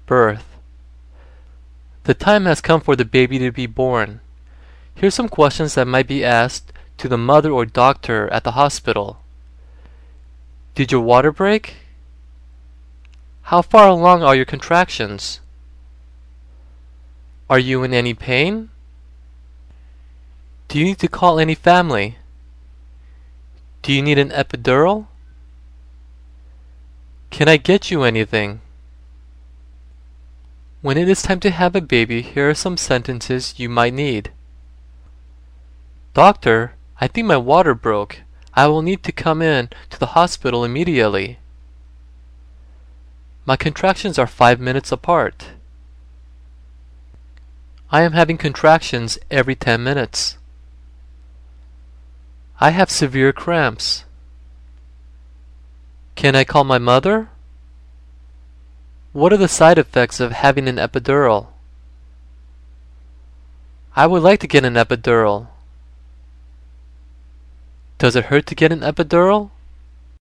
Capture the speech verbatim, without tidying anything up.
birth. The time has come for the baby to be born. Here's some questions that might be asked to the mother or doctor at the hospital. Did your water break? How far along are your contractions? Are you in any pain? Do you need to call any family? Do you need an epidural? Can I get you anything? When it is time to have a baby, here are some sentences you might need. Doctor, I think my water broke. I will need to come in to the hospital immediately. My contractions are five minutes apart. I am having contractions every ten minutes. I have severe cramps. Can I call my mother? What are the side effects of having an epidural? I would like to get an epidural. Does it hurt to get an epidural?